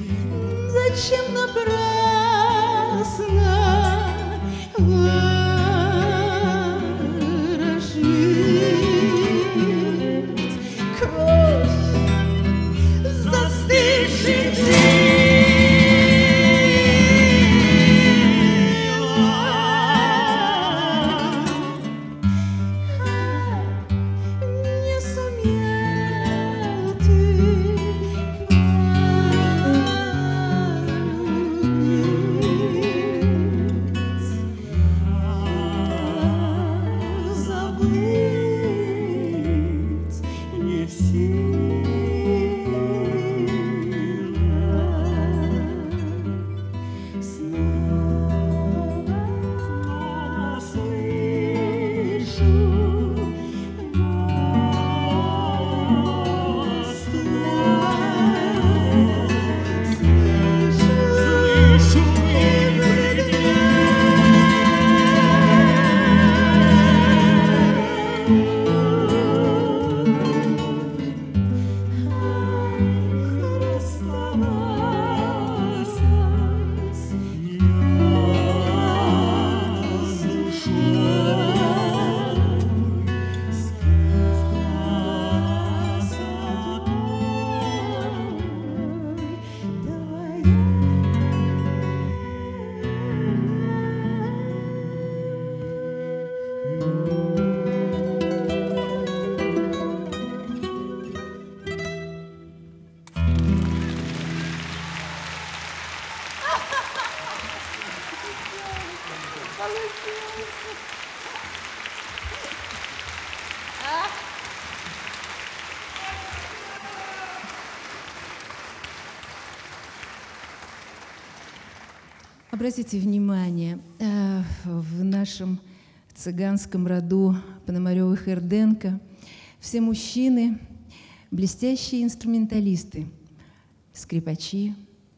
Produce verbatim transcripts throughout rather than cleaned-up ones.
Зачем напрасно ворошить кровь застывших Обратите внимание, в нашем цыганском роду Пономарёвых-Эрденко все мужчины – блестящие инструменталисты, скрипачи,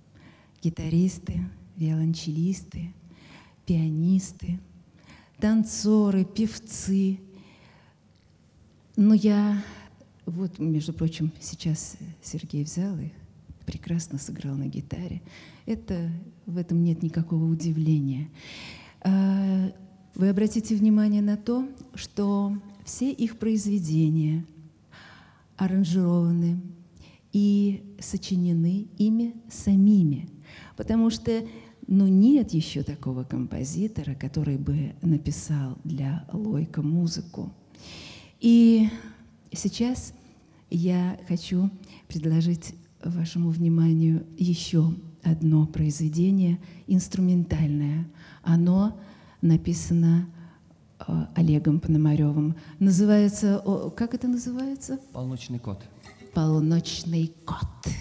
гитаристы, виолончелисты, пианисты, танцоры, певцы. Но я, вот, между прочим, сейчас Сергей взял и прекрасно сыграл на гитаре. Это, в этом нет никакого удивления. Вы обратите внимание на то, что все их произведения аранжированы и сочинены ими самими, потому что ну, нет еще такого композитора, который бы написал для Лойко музыку. И сейчас я хочу предложить вашему вниманию еще одно произведение инструментальное. Оно написано э, Олегом Пономарёвым. Называется, о, как это называется? «Полночный кот». «Полночный кот».